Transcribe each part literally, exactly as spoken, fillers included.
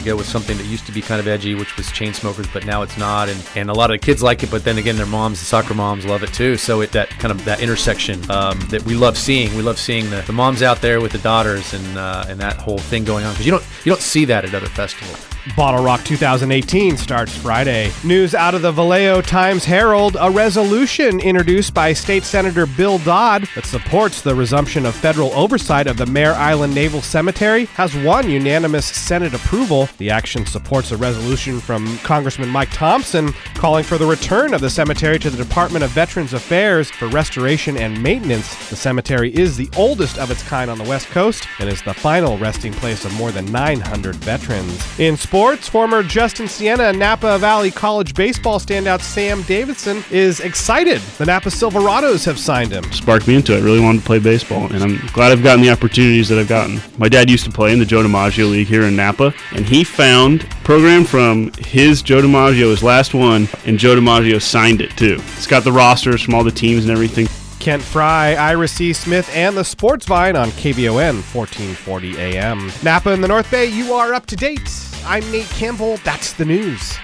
ago with something that used to be kind of edgy, which was Chainsmokers, but now it's not. And, and a lot of the kids like it, but then again, their moms, the soccer moms, love it too. So it, that kind of that intersection um, that we love seeing. We love seeing the, the moms out there with the daughters and uh, and that whole thing going on, because you don't you don't see that at other festivals. Bottle Rock twenty eighteen starts Friday. News out of the Vallejo Times-Herald, a resolution introduced by State Senator Bill Dodd that supports the resumption of federal oversight of the Mare Island Naval Cemetery has won unanimous Senate approval. The action supports a resolution from Congressman Mike Thompson calling for the return of the cemetery to the Department of Veterans Affairs for restoration and maintenance. The cemetery is the oldest of its kind on the West Coast and is the final resting place of more than nine hundred veterans. In sports, former Justin Siena and Napa Valley College baseball standout Sam Davidson is excited. The Napa Silverados have signed him. Sparked me into it. I really wanted to play baseball, and I'm glad I've gotten the opportunities that I've gotten. My dad used to play in the Joe DiMaggio League here in Napa, and he found a program from his Joe DiMaggio, his last one, and Joe DiMaggio signed it too. It's got the rosters from all the teams and everything. Kent Fry, Ira C. Smith, and the Sports Vine on K V O N fourteen forty A M. Napa in the North Bay, you are up to date. I'm Nate Campbell. That's the news.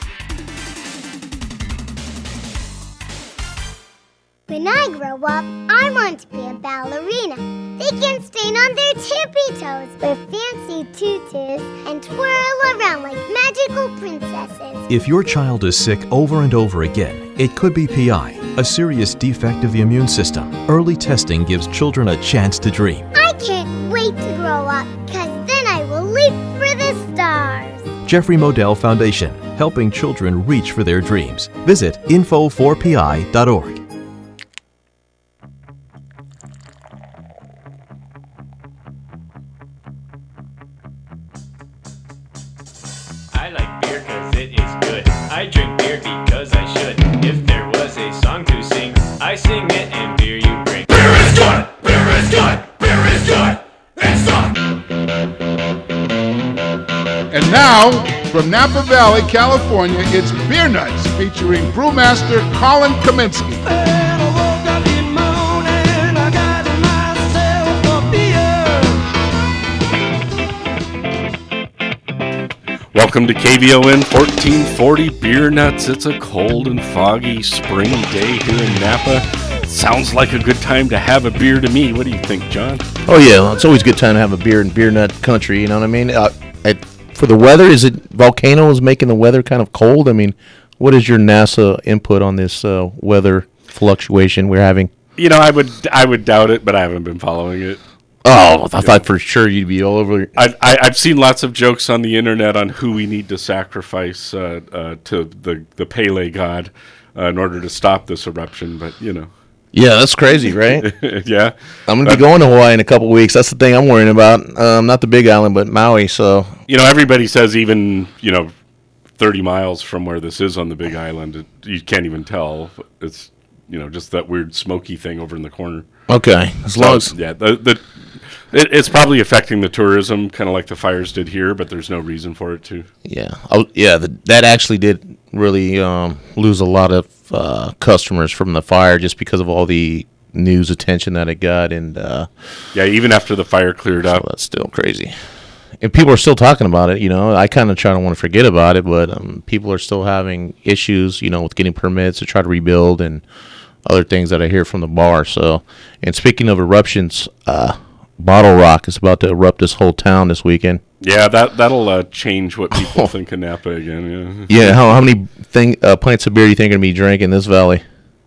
When I grow up, I want to be a ballerina. They can stand on their tippy toes with fancy tutus and twirl around like magical princesses. If your child is sick over and over again, it could be P I, a serious defect of the immune system. Early testing gives children a chance to dream. I can't wait to grow up, because then I will leap for the stars. Jeffrey Modell Foundation, helping children reach for their dreams. Visit info four p i dot org. I like beer cause it is good. I drink beer because I should. If there was a song to sing, I sing it and beer you bring. Beer is good! Beer is good! Beer is good! It's good! And now, from Napa Valley, California, it's Beer Nuts featuring brewmaster Colin Kaminsky. Welcome to K V O N fourteen forty Beer Nuts. It's a cold and foggy spring day here in Napa. Sounds like a good time to have a beer to me. What do you think, John? Oh, yeah. It's always a good time to have a beer in Beer Nut country, you know what I mean? Uh, at, for the weather, is it Volcano is making the weather kind of cold? I mean, what is your NASA input on this uh, weather fluctuation we're having? You know, I would I would doubt it, but I haven't been following it. Oh, I thought for sure you'd be all over. I've, I, I've seen lots of jokes on the internet on who we need to sacrifice uh, uh, to the, the Pele god uh, in order to stop this eruption, but, you know. Yeah, that's crazy, right? Yeah. I'm going to be going to Hawaii in a couple of weeks. That's the thing I'm worrying about. Um, not the Big Island, but Maui, so. You know, everybody says even, you know, thirty miles from where this is on the Big Island, it, you can't even tell. It's, you know, just that weird smoky thing over in the corner. Okay. As so, long as. Yeah, the, the, it, it's probably affecting the tourism, kind of like the fires did here, but there's no reason for it to. Yeah. Oh, yeah, the, that actually did really um, lose a lot of uh, customers from the fire just because of all the news attention that it got. And uh, yeah, even after the fire cleared so up. That's still crazy. And people are still talking about it, you know. I kind of try to want to forget about it, but um, people are still having issues, you know, with getting permits to try to rebuild and other things that I hear from the bar. So, and speaking of eruptions, uh, Bottle Rock is about to erupt this whole town this weekend. Yeah, that that'll uh, change what people think of Napa again. Yeah, yeah how how many thing uh, pints of beer do you think are gonna be drinking in this valley?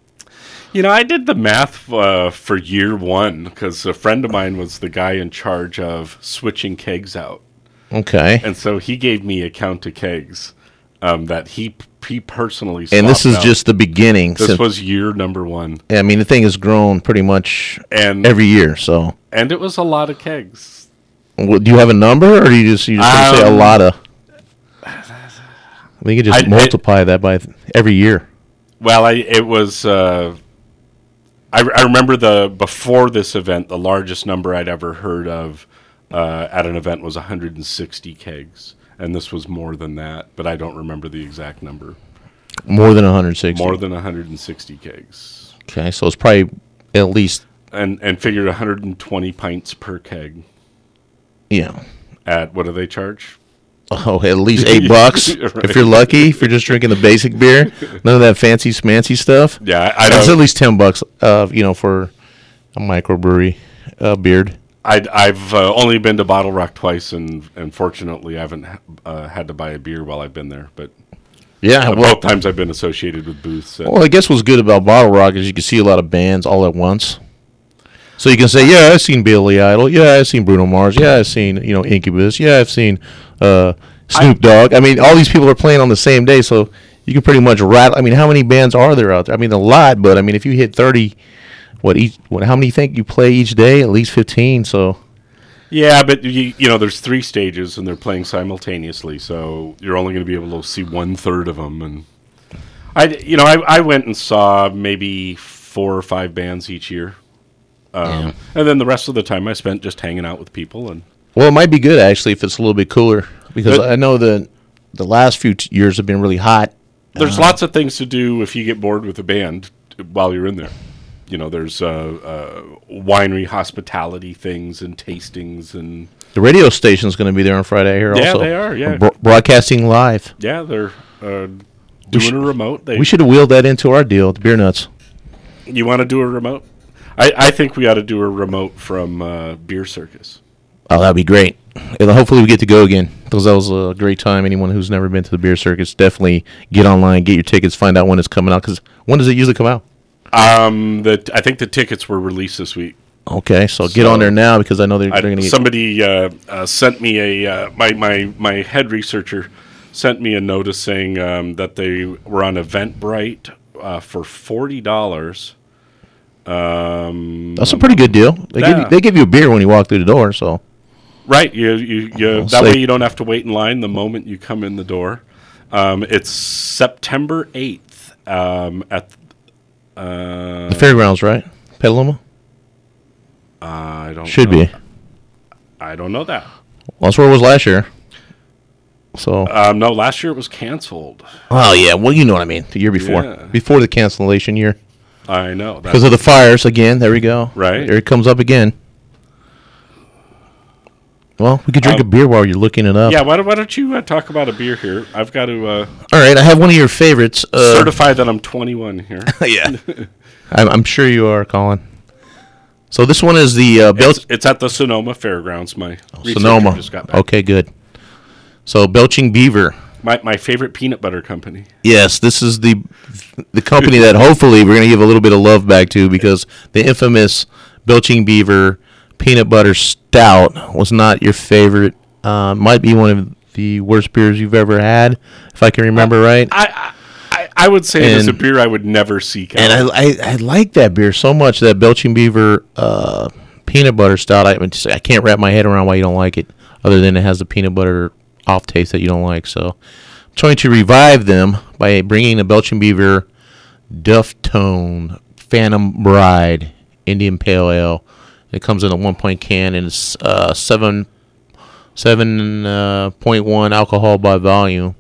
You know, I did the math uh, for year one because a friend of mine was the guy in charge of switching kegs out. Okay. And so he gave me a count of kegs um, that he he personally and this is out. just the beginning. This so, was year number one. I mean, the thing has grown pretty much and, every year. So, and it was a lot of kegs. Well, do you have a number, or do you just you just um, say a lot of? We could just I, multiply it, that by th- every year. Well, I it was. Uh, I, I remember the before this event, the largest number I'd ever heard of uh, at an event was one hundred sixty kegs. And this was more than that, but I don't remember the exact number. More than one hundred sixty? More than one hundred sixty kegs. Okay, so it's probably at least... And and figured one hundred twenty pints per keg. Yeah. At, what do they charge? Oh, at least eight bucks Right. if you're lucky. If you're just drinking the basic beer, none of that fancy smancy stuff. Yeah, I That's know. at least ten bucks. Uh, you know, for a microbrewery uh, beard. I, I've uh, only been to Bottle Rock twice, and, and fortunately, I haven't uh, had to buy a beer while I've been there. But Yeah, uh, well, both times I've been associated with booths. And, well, I guess what's good about Bottle Rock is you can see a lot of bands all at once. So you can say, yeah, I've seen Billy Idol. Yeah, I've seen Bruno Mars. Yeah, I've seen you know Incubus. Yeah, I've seen uh, Snoop Dogg. I mean, all these people are playing on the same day, so you can pretty much rattle. I mean, how many bands are there out there? I mean, a lot, but I mean, if you hit thirty, what each? What? How many think you play each day? At least fifteen. So yeah, but you, you know, there's three stages, and they're playing simultaneously, so you're only going to be able to see one third of them. And I, you know, I, I went and saw maybe four or five bands each year. Um, Yeah. And then the rest of the time I spent just hanging out with people. And well, it might be good actually if it's a little bit cooler because But- I know that the last few t- years have been really hot. there's Uh, lots of things to do if you get bored with a band while you're in there. You know, there's uh, uh, winery hospitality things and tastings, and The radio station's going to be there on Friday here Yeah, also. they are, yeah. Bro- broadcasting live. yeah, they're uh, doing should- a remote. They, We should have wheeled that into our deal at the Beer Nuts. You want to do a remote? I, I think we ought to do a remote from uh, Beer Circus. Oh, that'd be great. And hopefully we get to go again because that was a great time. Anyone who's never been to the Beer Circus, definitely get online, get your tickets, find out when it's coming out. Because when does it usually come out? Um, the I think the tickets were released this week. Okay, so get So, on there now because I know they're, I, they're going to get. somebody uh, uh, sent me a uh, my my my head researcher sent me a notice saying um, that they were on Eventbrite uh, for forty dollars. Um, That's a pretty good deal. They give you, Yeah. they give you a beer when you walk through the door. So Right, you you, you I'll that say- way you don't have to wait in line the moment you come in the door. Um, it's September eighth um, at uh, the fairgrounds, right? Petaluma I don't should know. be. I don't know that. Well, that's where it was last year. So Um, no, last year it was canceled. oh yeah, well you know what I mean. The year before, Yeah. before the cancellation year. I know that. Because of the fires again. There we go. Right. There it comes up again. Well, we could drink Um, a beer while you're looking it up. Yeah, why don't, why don't you uh, talk about a beer here? I've got to uh, All right, I have one of your favorites. Uh, certify that I'm twenty-one here. yeah. I'm, I'm sure you are, Colin. So this one is the uh, Bel- It's, it's at the Sonoma Fairgrounds. My researcher Sonoma. just got back. Okay, good. So Belching Beaver. My my favorite peanut butter company. Yes, this is the the company that hopefully we're going to give a little bit of love back to because the infamous Belching Beaver peanut butter stout was not your favorite. Uh, might be one of the worst beers you've ever had, if I can remember right. I I, I would say it is a And- beer I would never seek out. And I, I, I like that beer so much, that Belching Beaver uh, peanut butter stout. I, just, I can't wrap my head around why you don't like it, other than it has the peanut butter off taste that you don't like. So I'm trying to revive them by bringing the Belching Beaver Duff Tone Phantom Bride Indian Pale Ale. It comes in a one-point can, and it's uh, seven seven uh, point one alcohol by volume.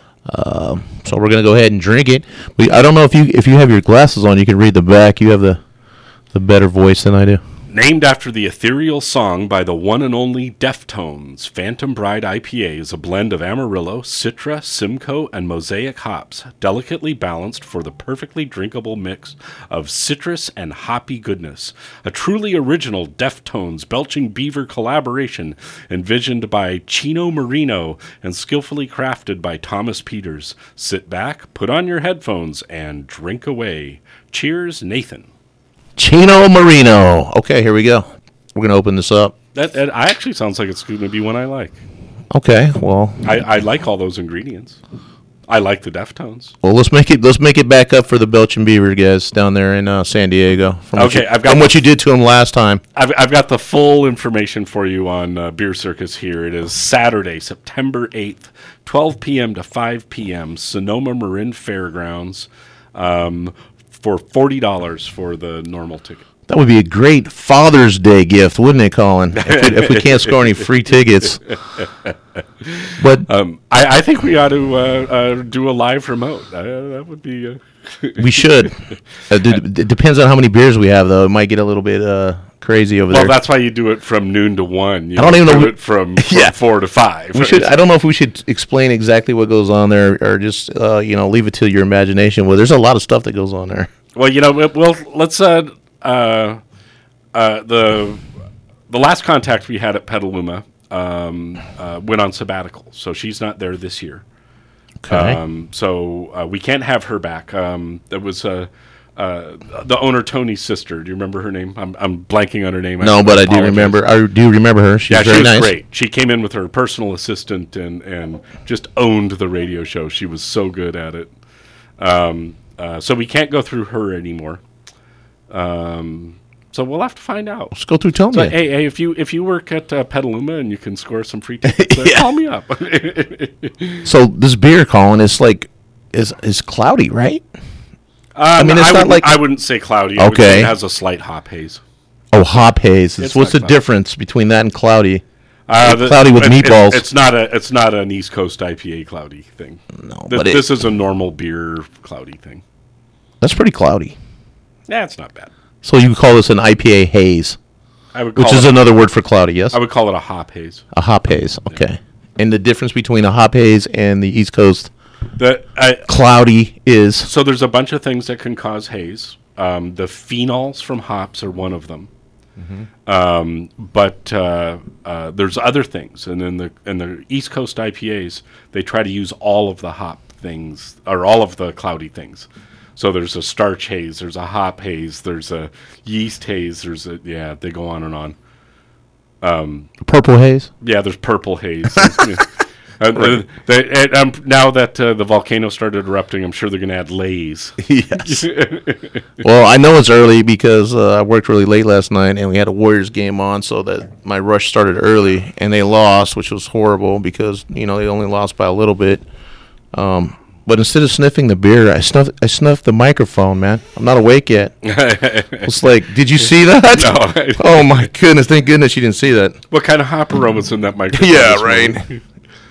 Um, so we're gonna go ahead and drink it. We, I don't know if you if you have your glasses on, you can read the back. You have the the better voice than I do. Named after the ethereal song by the one and only Deftones, Phantom Bride I P A is a blend of Amarillo, Citra, Simcoe, and Mosaic hops, delicately balanced for the perfectly drinkable mix of citrus and hoppy goodness. A truly original Deftones Belching Beaver collaboration envisioned by Chino Marino and skillfully crafted by Thomas Peters. Sit back, put on your headphones, and drink away. Cheers, Nathan. Chino Marino. Okay, here we go. We're gonna open this up. That, that actually sounds like it's going to be one I like. Okay, well, I, I like all those ingredients. I like the Deftones. well, let's make it let's make it back up for the Belching Beaver guys down there in uh, San Diego. From what Okay, you, I've got from the- what you did to them last time. I've, I've got the full information for you on uh, Beer Circus here. It is Saturday, September eighth, twelve p.m. to five p.m., Sonoma Marin Fairgrounds, um, for forty dollars for the normal ticket. That would be a great Father's Day gift, wouldn't it, Colin? If we, if we can't score any free tickets. But Um, I, I think we ought to uh, uh, do a live remote. Uh, that would be... Uh, we should. Uh, d- d- it depends on how many beers we have, though. It might get a little bit uh, crazy over Well, there. that's why you do it from noon to one. You I don't even know do we- it from, from Yeah. four to five. We should. I don't know if we should explain exactly what goes on there, or just uh, you know leave it to your imagination. Well, there's a lot of stuff that goes on there. Well, you know, well, let's uh, uh, uh, the the last contact we had at Petaluma um, uh, went on sabbatical, so she's not there this year. Okay. Um, so uh, we can't have her back. Um, there was uh, uh, the owner Tony's sister. Do you remember her name? I'm, I'm blanking on her name. no, but I do apologize. remember. I do remember her. She Yeah, was very she was nice. great. She came in with her personal assistant and, and just owned the radio show. She was so good at it. Um, uh, so we can't go through her anymore. Um, so we'll have to find out. Let's go through Tony. So, hey, hey, if you if you work at uh, Petaluma and you can score some free tickets, uh, call me up. So this beer, Colin, is like is is cloudy, right? I mean, it's not wouldn't- like- I wouldn't say cloudy. I would say Okay. it has a slight hop haze. Oh, hop haze. It's, It's what's the not cloudy. difference between that and cloudy? Uh, the- Cloudy with it- it- meatballs. it's not a. It's not an East Coast I P A cloudy thing. No, Th- but it- this is a normal beer cloudy thing. That's pretty cloudy. Yeah, it's not bad. So you would call this an I P A haze, I would call which is it, another word for cloudy. Yes, I would call it a hop haze. a hop haze. Okay. And the difference between a hop haze and the East Coast The I, cloudy is so there's a bunch of things that can cause haze. Um, the phenols from hops are one of them. Um, but uh, uh, there's other things, and in the in the East Coast I P As, they try to use all of the hop things or all of the cloudy things. So there's a starch haze, there's a hop haze, there's a yeast haze, there's a yeah, they go on and on. purple haze. Yeah, there's purple haze. And, uh, they, and, um, now that uh, the volcano started erupting, I'm sure they're going to add lays. Yes. Well, I know it's early because uh, I worked really late last night, and we had a Warriors game on, so that my rush started early, and they lost, which was horrible because you know they only lost by a little bit. Um, but instead of sniffing the beer, I snuffed I snuffed the microphone, man. I'm not awake yet. It's like, did you see that? No. Oh my goodness! Thank goodness you didn't see that. What kind of hop aromas in that microphone? Yeah, this right. morning?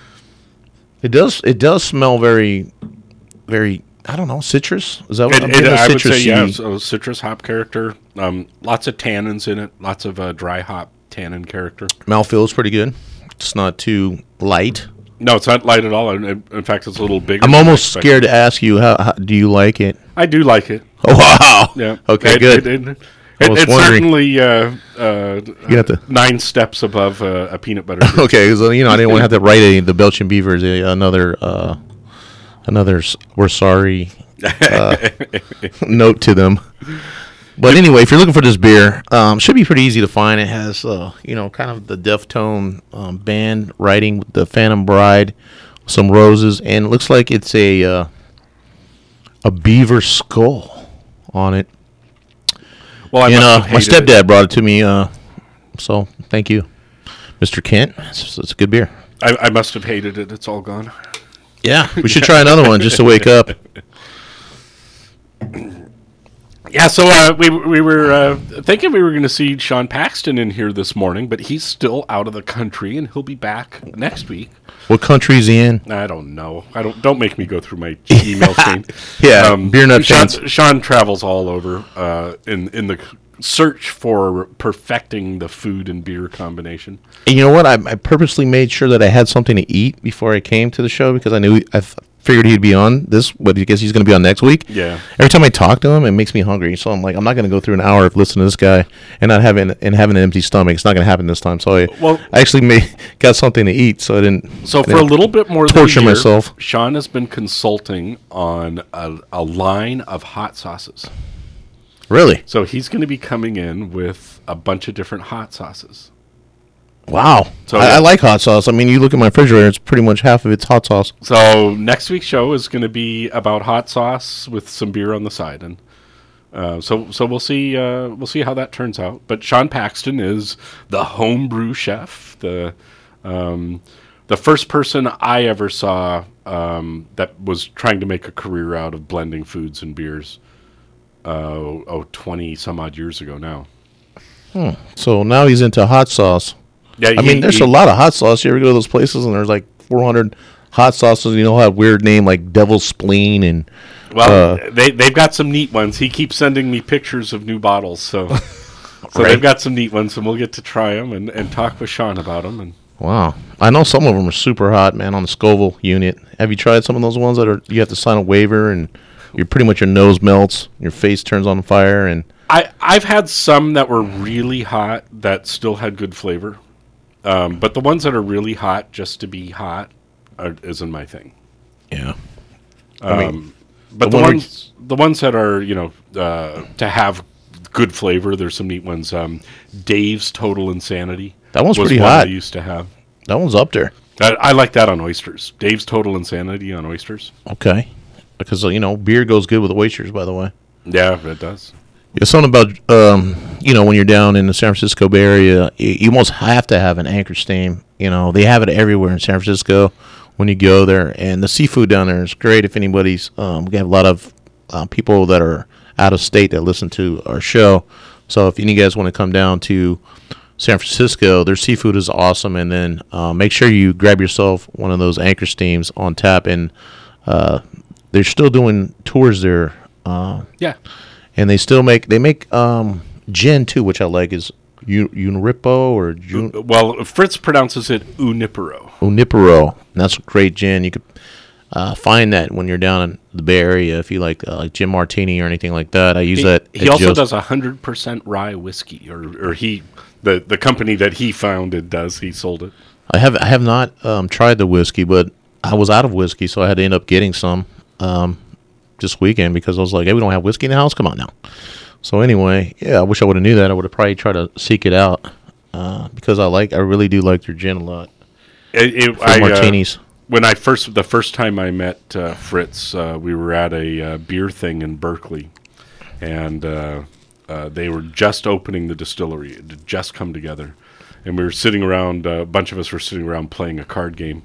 It does. It does smell very, very. I don't know, citrus. Is that what It, I'm it, getting? A I would say, citrusy- yeah, it's a citrus hop character. Um, lots of tannins in it. Lots of uh, dry hop tannin character. Mouthfeel is pretty good. It's not too light. No, it's not light at all. In, in fact, it's a little bigger. I'm than I almost expected. scared to ask you how, how do you like it? I do like it. Oh wow! Yeah. Okay, It- good. It, it, I it, was it's wondering. certainly uh, uh, You have to- nine steps above uh, a peanut butter. beer. Okay, because you know I didn't want to have to write a, the Belgian Beavers a, another uh, another s- we're sorry uh, note to them. But anyway, if you're looking for this beer, um, should be pretty easy to find. It has uh, you know kind of the Deftone um, band writing with the Phantom Bride, some roses, and it looks like it's a uh, a beaver skull on it. Well, I And must uh, have my hated it. stepdad brought it to me, uh, so thank you, Mister Kent. It's, it's a good beer. I, I must have hated it. It's all gone. Yeah, we should try another one just to wake up. Yeah, so uh, we we were uh, thinking we were going to see Sean Paxton in here this morning, but he's still out of the country, and he'll be back next week. What country is he in? I don't know. I don't. Don't make me go through my email chain. Yeah, beer nut Sean, fans. Sean travels all over uh, in in the search for perfecting the food and beer combination. And you know what? I, I purposely made sure that I had something to eat before I came to the show because I knew I th- figured he'd be on this, but I guess he's going to be on next week. Yeah. Every time I talk to him, it makes me hungry. So I'm like, I'm not going to go through an hour of listening to this guy and not having and having an empty stomach. It's not going to happen this time. So I, Well- I actually made got something to eat, so I didn't. So I for a didn't little bit more than torture a year, myself. Sean has been consulting on a, a line of hot sauces. Really? So he's going to be coming in with a bunch of different hot sauces. Wow. So- I, I like hot sauce. I mean, you look at my refrigerator; it's pretty much half of it's hot sauce. So next week's show is going to be about hot sauce with some beer on the side, and uh, so so we'll see uh, we'll see how that turns out. But Sean Paxton is the homebrew chef, the um, the first person I ever saw um, that was trying to make a career out of blending foods and beers. Uh, oh, twenty some odd years ago now. So now he's into hot sauce. Yeah, I he- mean, there's he- a lot of hot sauce. You ever go to those places and there's like four hundred hot sauces? You know, have weird name like Devil's Spleen and Well, uh, they they've got some neat ones. He keeps sending me pictures of new bottles, so So Right. they've got some neat ones, and we'll get to try them and, and talk with Sean about them. And Wow. I know some of them are super hot, man, on the Scoville unit. Have you tried some of those ones that are you have to sign a waiver and you're pretty much your nose melts, your face turns on fire, and I, I've had some that were really hot that still had good flavor. Um, but the ones that are really hot just to be hot are, isn't my thing. yeah. Um, mean, but the the, one ones the ones that are, you know, uh, to have good flavor, there's some neat ones. Um, Dave's Total Insanity. That one's was pretty one hot. I used to have. That one's up there. I, I like that on oysters. Dave's Total Insanity on oysters. Okay. Because, uh, you know, beer goes good with oysters, by the way. Yeah, it does. Yeah, something about, um, you know, when you're down in the San Francisco Bay Area, you, you almost have to have an Anchor Steam. You know, they have it everywhere in San Francisco when you go there. And the seafood down there is great if anybody's, um, we have a lot of uh, people that are out of state that listen to our show. So if any of you guys want to come down to San Francisco, their seafood is awesome. And then uh, make sure you grab yourself one of those Anchor Steams on tap. And uh, they're still doing tours there. Uh, Yeah. And they still make they make um, gin too, which I like. Is Un- Unripo or Jun- Well, Fritz pronounces it Unipero. Unipero? And that's a great gin. You could uh, find that when you're down in the Bay Area if you like uh, like gin martini or anything like that. I use He, that. he at also Joe's. does. does one hundred percent rye whiskey, or, or he the, the company that he founded does. He sold it. I have I have not um, tried the whiskey, but I was out of whiskey, so I had to end up getting some um, this weekend because I was like, hey, we don't have whiskey in the house. Come on now. So anyway, yeah, I wish I would have knew that. I would have probably tried to seek it out uh, because I like I really do like their gin a lot. It, it, For I, martinis. Uh, when I first the first time I met uh, Fritz, uh, we were at a uh, beer thing in Berkeley, and uh, uh, they were just opening the distillery. It had just come together, and we were sitting around. Uh, a bunch of us were sitting around playing a card game,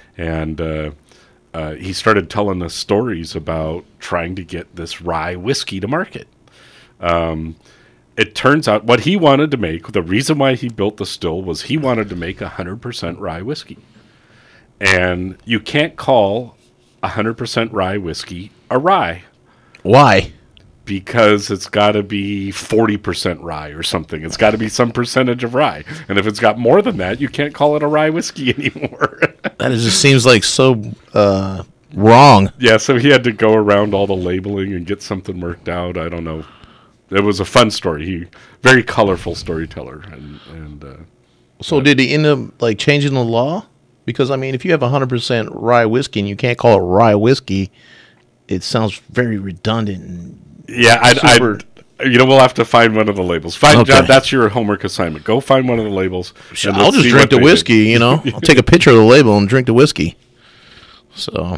and uh, uh, he started telling us stories about trying to get this rye whiskey to market. Um, it turns out what he wanted to make, the reason why he built the still was he wanted to make one hundred percent rye whiskey. And you can't call one hundred percent rye whiskey a rye. Why? Because it's got to be forty percent rye or something. It's got to be some percentage of rye. And if it's got more than that, you can't call it a rye whiskey anymore. That is, just seems like so uh, wrong. Yeah, so he had to go around all the labeling and get something worked out. I don't know. It was a fun story. He very colorful storyteller. And, and uh, So did he end up like changing the law? Because I mean, if you have one hundred percent rye whiskey and you can't call it rye whiskey, it sounds very redundant. And yeah, I, super- I, you know, we'll have to find one of the labels. Find Okay. that, that's your homework assignment. Go find one of the labels. and I'll let's just see drink what the they whiskey, did. you know. I'll take a picture of the label and drink the whiskey. So,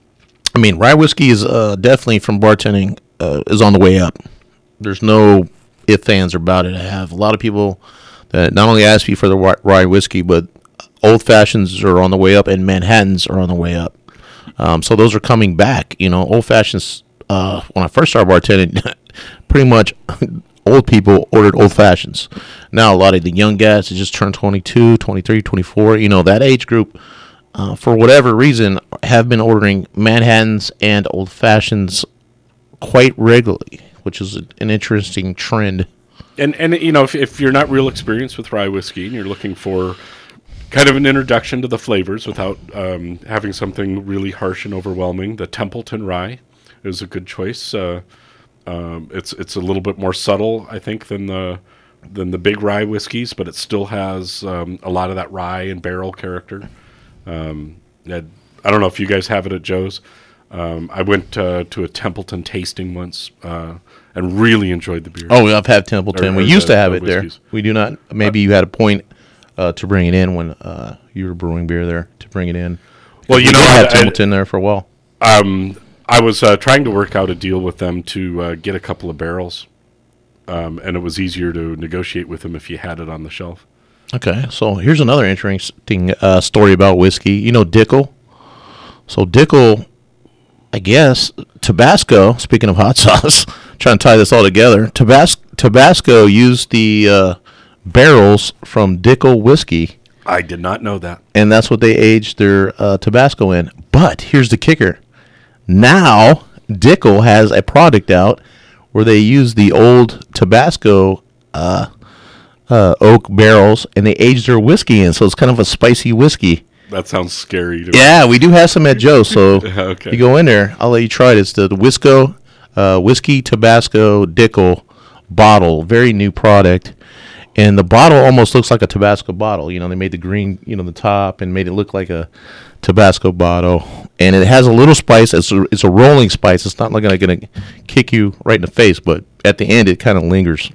I mean, rye whiskey is uh, definitely from bartending uh, is on the way up. There's no ifs, ands, or about it. I have a lot of people that not only ask me for the rye- rye whiskey, but old fashions are on the way up and Manhattans are on the way up. Um, so those are coming back. You know, old fashions. Uh, when I first started bartending, pretty much old people ordered old fashions. Now a lot of the young guys that just turned twenty-two, twenty-three, twenty-four, you know, that age group, uh, for whatever reason, have been ordering Manhattans and old fashions quite regularly, which is an interesting trend. And, and you know, if, if you're not real experienced with rye whiskey and you're looking for kind of an introduction to the flavors without um, having something really harsh and overwhelming, the Templeton Rye is a good choice. Uh, um, it's it's a little bit more subtle, I think, than the than the big rye whiskeys, but it still has um, a lot of that rye and barrel character. Um, I don't know if you guys have it at Joe's. Um, I went uh, to a Templeton tasting once uh, and really enjoyed the beer. Oh, I've had Templeton. Or- we or used the- to have the it there. whiskeys. We do not. Maybe you had a point uh, to bring it in when uh, you were brewing beer there to bring it in. Well, you We know, had I- Templeton there for a while. Um, I was uh, trying to work out a deal with them to uh, get a couple of barrels, um, and it was easier to negotiate with them if you had it on the shelf. Okay, so here's another interesting uh, story about whiskey. You know Dickel? So Dickel, I guess, Tabasco, speaking of hot sauce, trying to tie this all together, Tabas- Tabasco used the uh, barrels from Dickel whiskey, I did not know that. and that's what they aged their uh, Tabasco in. But here's the kicker. Now Dickel has a product out where they use the old Tabasco uh, uh, oak barrels, and they age their whiskey in, so it's kind of a spicy whiskey. That sounds scary to Yeah, we do have some at Joe's, so Okay. you go in there. I'll let you try it. It's the, the Wisco, uh, Whiskey Tabasco Dickel bottle. Very new product. And the bottle almost looks like a Tabasco bottle. You know, they made the green, you know, the top and made it look like a Tabasco bottle. And it has a little spice. It's a, it's a rolling spice. It's not like going to kick you right in the face, but at the end it kind of lingers.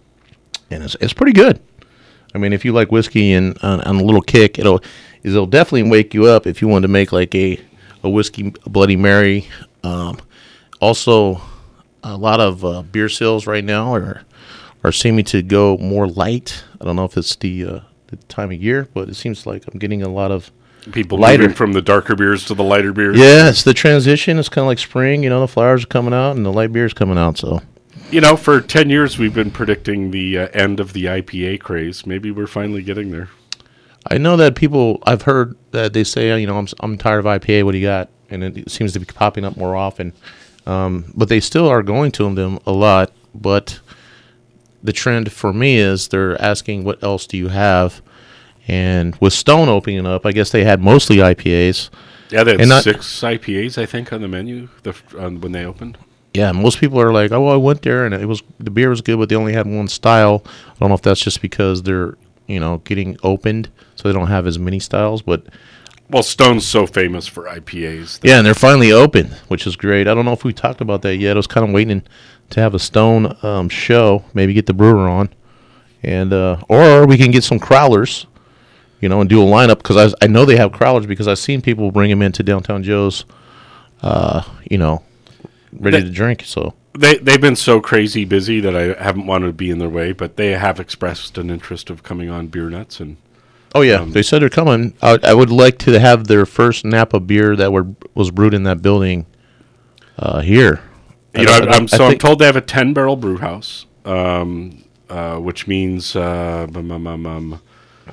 And it's it's pretty good. I mean, if you like whiskey and on, on a little kick, it'll it'll definitely wake you up if you want to make like a, a whiskey a Bloody Mary. Um, also, a lot of uh, beer sales right now are are seeming to go more light. I don't know if it's the uh, the time of year, but it seems like I'm getting a lot of People lighter moving from the darker beers to the lighter beers. Yeah, it's the transition. It's kind of like spring. You know, the flowers are coming out and the light beer is coming out. So, You know, for ten years we've been predicting the uh, end of the I P A craze. Maybe we're finally getting there. I know that people, I've heard that they say, you know, I'm I'm tired of I P A. What do you got? And it seems to be popping up more often. Um, but they still are going to them a lot. But the trend for me is they're asking, what else do you have? And with Stone opening up, I guess they had mostly I P As. Yeah, they had And not- six I P As, I think, on the menu the, um, when they opened. Yeah, most people are like, oh, well, I went there and it was the beer was good, but they only had one style. I don't know if that's just because they're, you know, getting opened, so they don't have as many styles. But Well, Stone's so famous for I P As. that- yeah, and they're finally open, which is great. I don't know if we talked about that yet. I was kind of waiting to have a Stone um, show, maybe get the brewer on, and uh, or we can get some crowlers, you know, and do a lineup because I I know they have crowlers because I've seen people bring them into Downtown Joe's, uh, you know, ready They- to drink. So They, they've been so crazy busy that I haven't wanted to be in their way, but they have expressed an interest of coming on Beer Nuts. And oh yeah, Um, they said they're coming. I, I would like to have their first Napa beer that were was brewed in that building uh, here. You know, I- I- I'm, so I I'm think- told they have a ten barrel brew house, um, uh, which means uh, um, um, um, um,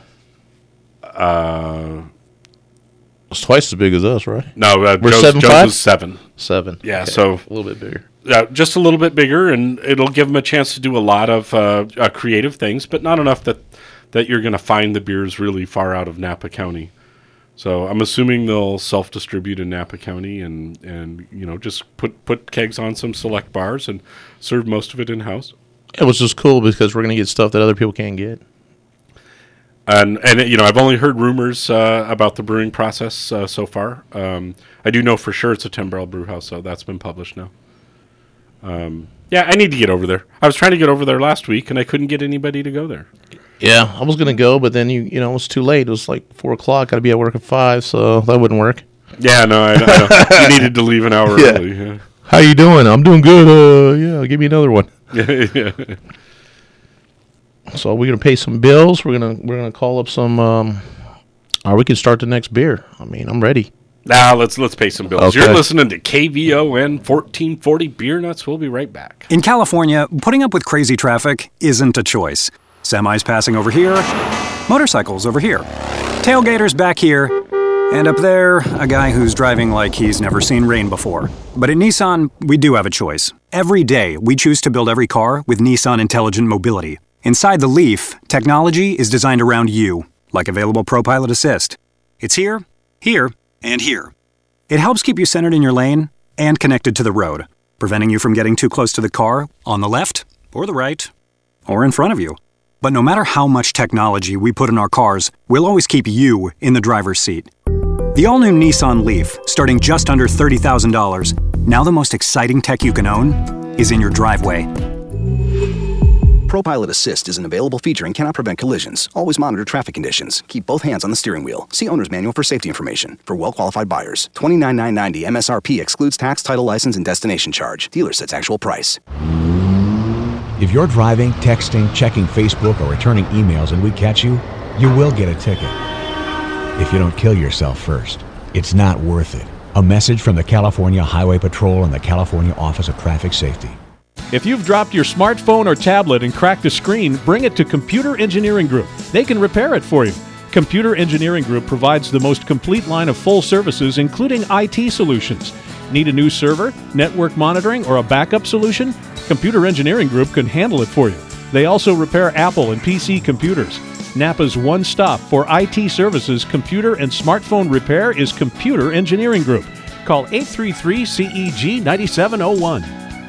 uh, It's twice as big as us, right? no, uh, We're Joe's, seven Joe's five? is seven. Seven. Yeah, Okay. so- a little bit bigger. Uh, just a little bit bigger, and it'll give them a chance to do a lot of uh, uh, creative things, but not enough that that you're going to find the beers really far out of Napa County. So I'm assuming they'll self-distribute in Napa County, and, and you know just put put kegs on some select bars and serve most of it in house. It was just cool because we're gonna get stuff that other people can't get. And and you know I've only heard rumors uh, about the brewing process uh, so far. Um, I do know for sure it's a ten barrel brew house, so that's been published now. Um, yeah, I need to get over there. I was trying to get over there last week, and I couldn't get anybody to go there. Yeah, I was gonna go, but then you you know it was too late. It was like four o'clock. Got to be at work at five, so that wouldn't work. Yeah, no, I, I know. You needed to leave an hour Yeah. early. Yeah. How you doing? I'm doing good. Uh, yeah, give me another one. yeah. So we're gonna pay some bills. We're gonna we're gonna call up some. Um, or we can start the next beer. I mean, I'm ready. Now let's let's pay some bills. Okay. You're listening to K V O N fourteen forty Beer Nuts. We'll be right back. In California, putting up with crazy traffic isn't a choice. Semis passing over here, motorcycles over here, tailgaters back here, and up there, a guy who's driving like he's never seen rain before. But at Nissan, we do have a choice. Every day, we choose to build every car with Nissan Intelligent Mobility. Inside the Leaf, technology is designed around you, like available ProPilot Assist. It's here, here, and here. It helps keep you centered in your lane and connected to the road, preventing you from getting too close to the car on the left or the right or in front of you. But no matter how much technology we put in our cars, we'll always keep you in the driver's seat. The all-new Nissan Leaf, starting just under thirty thousand dollars, now the most exciting tech you can own is in your driveway. ProPilot Assist is an available feature and cannot prevent collisions. Always monitor traffic conditions. Keep both hands on the steering wheel. See owner's manual for safety information. For well-qualified buyers, twenty-nine thousand nine hundred ninety dollars M S R P excludes tax, title, license, and destination charge. Dealer sets actual price. If you're driving, texting, checking Facebook, or returning emails and we catch you, you will get a ticket. If you don't kill yourself first, it's not worth it. A message from the California Highway Patrol and the California Office of Traffic Safety. If you've dropped your smartphone or tablet and cracked a screen, bring it to Computer Engineering Group. They can repair it for you. Computer Engineering Group provides the most complete line of full services, including I T solutions. Need a new server, network monitoring, or a backup solution? Computer Engineering Group can handle it for you. They also repair Apple and P C computers. Napa's one stop for I T services, computer and smartphone repair is Computer Engineering Group. Call eight three three C E G nine seven zero one.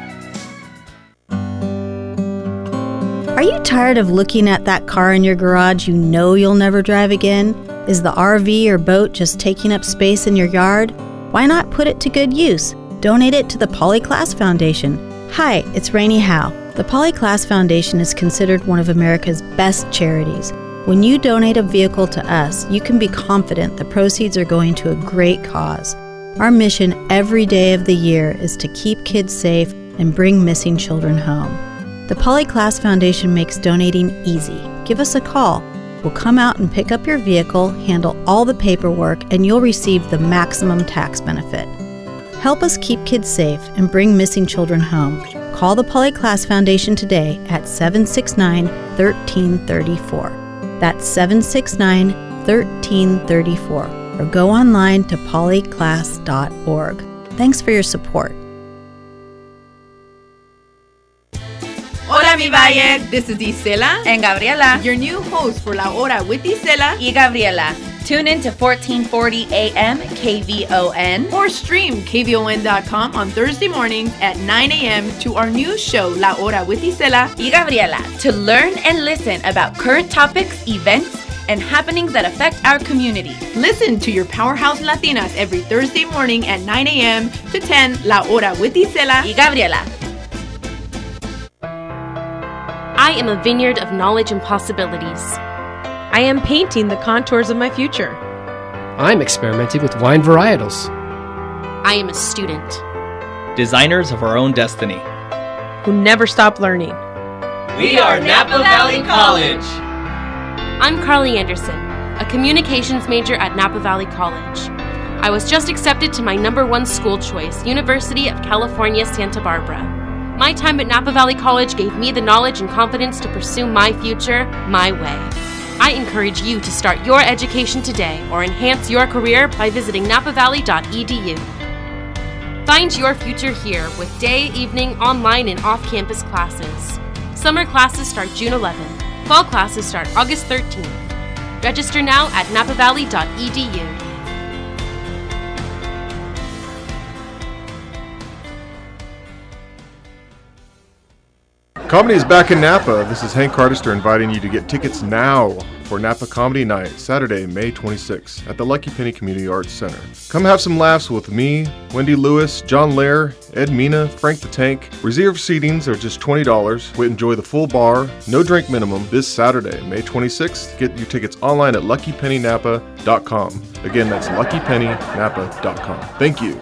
Are you tired of looking at that car in your garage you know you'll never drive again? Is the R V or boat just taking up space in your yard? Why not put it to good use? Donate it to the Polyclass Foundation. Hi, it's Rainey Howe. The Polyclass Foundation is considered one of America's best charities. When you donate a vehicle to us, you can be confident the proceeds are going to a great cause. Our mission every day of the year is to keep kids safe and bring missing children home. The Polyclass Foundation makes donating easy. Give us a call. We'll come out and pick up your vehicle, handle all the paperwork, and you'll receive the maximum tax benefit. Help us keep kids safe and bring missing children home. Call the Polyclass Foundation today at seven six nine, one three three four. That's seven six nine, one three three four. Or go online to polyclass dot org. Thanks for your support. Hola mi Valle, this is Isela and Gabriela, your new host for La Hora with Isela y Gabriela. Tune in to fourteen forty A M K V O N or stream K V O N dot com on Thursday mornings at nine A M to our new show La Hora with Isela y Gabriela to learn and listen about current topics, events, and happenings that affect our community. Listen to your Powerhouse Latinas every Thursday morning at nine A M to ten La Hora with Isela y Gabriela. I am a vineyard of knowledge and possibilities. I am painting the contours of my future. I'm experimenting with wine varietals. I am a student. Designers of our own destiny. Who never stop learning. We are Napa Valley College. I'm Carly Anderson, a communications major at Napa Valley College. I was just accepted to my number one school choice, University of California, Santa Barbara. My time at Napa Valley College gave me the knowledge and confidence to pursue my future, my way. I encourage you to start your education today or enhance your career by visiting napa valley dot e d u. Find your future here with day, evening, online, and off-campus classes. Summer classes start June eleventh. Fall classes start August thirteenth. Register now at napa valley dot e d u. Comedy is back in Napa. This is Hank Cardister inviting you to get tickets now for Napa Comedy Night, Saturday, May twenty-sixth, at the Lucky Penny Community Arts Center. Come have some laughs with me, Wendy Lewis, John Lair, Ed Mina, Frank the Tank. Reserved seatings are just twenty dollars. We enjoy the full bar, no drink minimum, this Saturday, May twenty-sixth. Get your tickets online at lucky penny napa dot com. Again, that's lucky penny napa dot com. Thank you.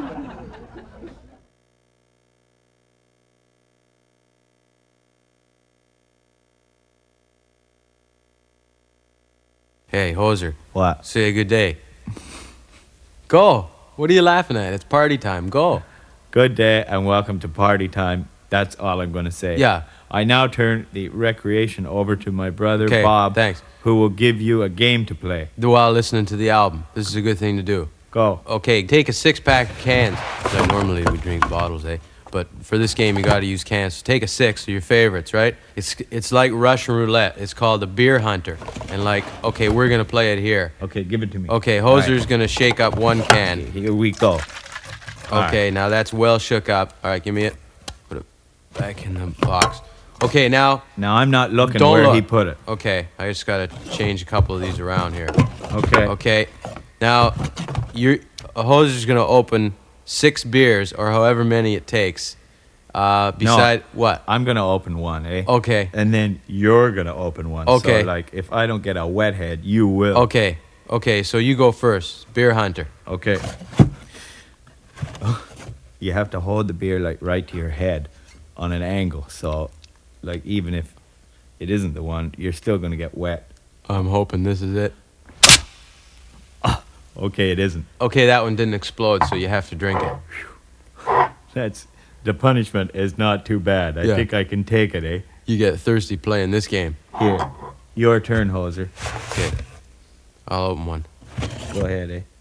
Hey, Hoser. What? Say a good day. Go. What are you laughing at? It's party time. Go. Good day and welcome to party time. That's all I'm going to say. Yeah. I now turn the recreation over to my brother, Okay, Bob. thanks. Who will give you a game to play. While listening to the album. This is a good thing to do. Go. Okay, take a six-pack of cans. Like normally we drink bottles, eh? But for this game, you got to use cans. So take a six of your favorites, right? It's it's like Russian roulette. It's called the Beer Hunter. And like, okay, we're going to play it here. Okay, give it to me. Okay, Hoser's going to shake up one can. Okay, here we go. All Okay, right. now that's well shook up. All right, give me it. Put it back in the box. Okay, now... Now I'm not looking don't where look. he put it. Okay, I just got to change a couple of these around here. Okay. Okay, now you're, a Hoser's going to open six beers or however many it takes. Uh, beside no, what? I'm gonna open one, eh? Okay. And then you're gonna open one. Okay. So like, if I don't get a wet head, you will. Okay. Okay. So you go first, Beer Hunter. Okay. You have to hold the beer like right to your head, on an angle. So, like, even if it isn't the one, you're still gonna get wet. I'm hoping this is it. Okay, it isn't. Okay, that one didn't explode, so you have to drink it. That's. The punishment is not too bad. I Yeah. think I can take it, eh? You get thirsty playing this game. Here. Your turn, Hoser. Okay. I'll open one. Go ahead, eh?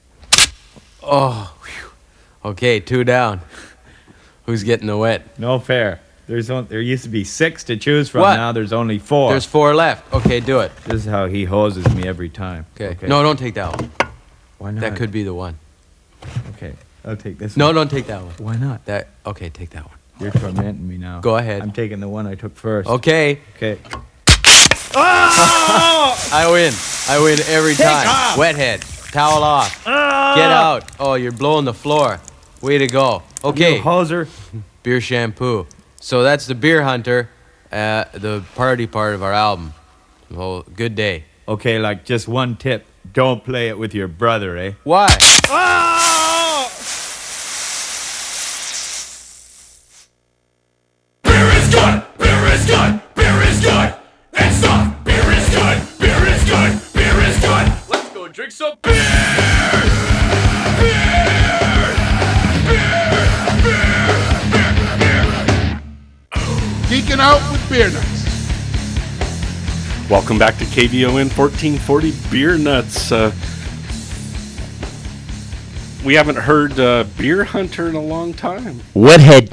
Oh, whew. Okay, two down. Who's getting the wet? No fair. There's on, there used to be six to choose from. What? Now there's only four. There's four left. Okay, do it. This is how he hoses me every time. Okay. No, don't take that one. Why not? That could be the one. Okay, I'll take this No, one. don't take that one. Why not? That. Okay, take that one. You're tormenting me now. Go ahead. I'm taking the one I took first. Okay. Okay. I win. I win every Take time. off. Wet head. Towel off. Get out. Oh, you're blowing the floor. Way to go. Okay. You hoser. Beer shampoo. So that's the Beer Hunter, uh, the party part of our album. Well, good day. Okay, like just one tip. Don't play it with your brother, eh? Why? Beer is good. Beer is good. Beer is good. And stop. Beer is good. Beer is good. Beer is good. Let's go drink some beer. Geeking out with Beer Nuts. Welcome back to K V O N fourteen forty Beer Nuts. Uh, we haven't heard uh, Beer Hunter in a long time. Wethead.